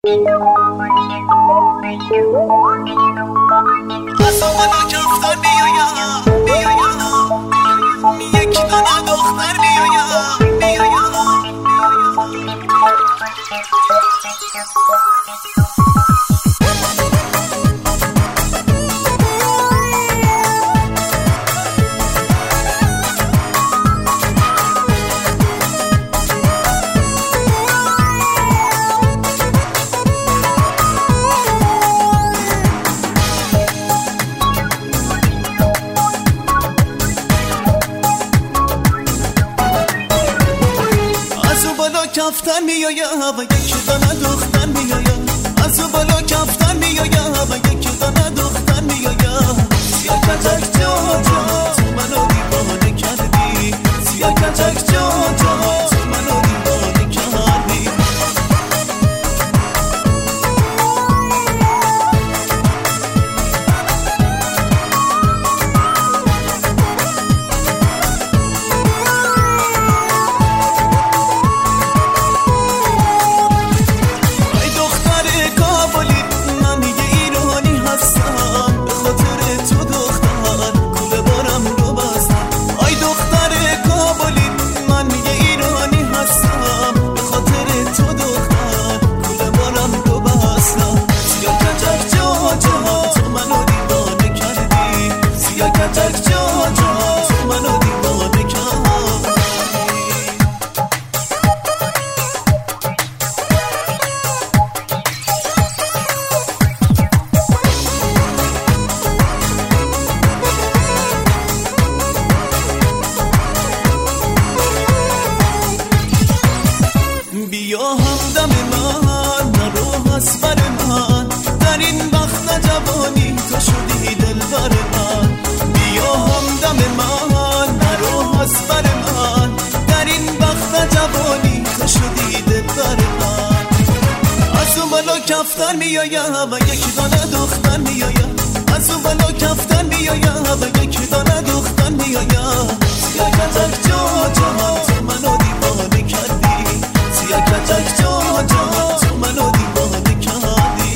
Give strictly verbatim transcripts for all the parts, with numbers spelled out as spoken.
منو کفتر بیایم بیایم یک دانه دختر بیایم بیایم کفتر میایم و یک دانه دختر میایم از او بالا کفتر میایم و یک دانه دختر میایم سیاه کچک جان جان تو منو دیوانه کردی سیاه کچک جان جان تو منو دیوانه کردی بیا همدم من نرو از بر من در این وقت جوانی تو شدی دلبر من بیا همدم من نرو از بر من در این وقت جوانی تو شدی دلبر من از اون بالا کفتر میایم و یک دانه دختر میایم از اون بالا کفتر میایم و یک دانه دختر میایم سیاه کچک جان جان تو منو دیوانه کردی سیاه کچک جان جان تو منو دیوانه کردی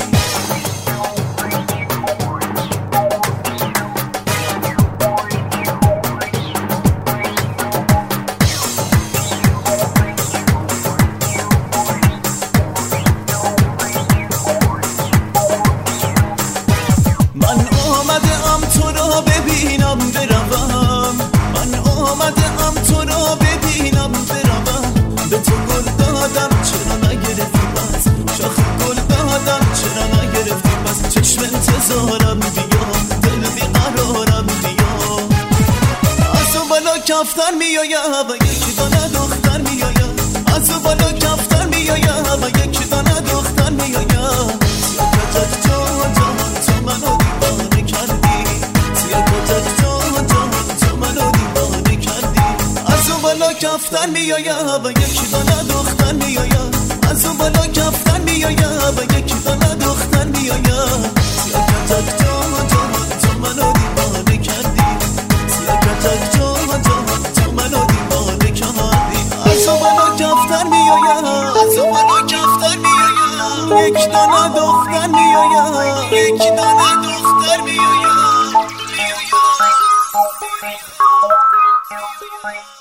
من آمده ام تو را ببینم بروم من آمده ام تو را ببینم بروم به تو گل دادم چرا نگرفتی بس شاخ گل دادم چرا نگرفتی بس چشم انتظارم بیا دل بیقرارم بیا از اون بالا کفتر میایم و یک دانه دختر میایم از اون بالا کفتر میایم و یک دانه دختر میایم سیاه کچک جان جان تو منو دیوانه کردی سیاه کچک جان جان تو منو دیوانه کردی از اون بالا کفتر میایم و یک دانه دختر میایم از اون بالا کفتر میایم و یک دانه دختر میایم سیاه کچک جان جان تو منو دیوانه کردی سیاه کچک جان جان تو منو دیوانه کردی از اون بالا کفتر میایم از اون بالا کفتر میایم یک دانه دختر میایم یک دانه دختر میایم میایم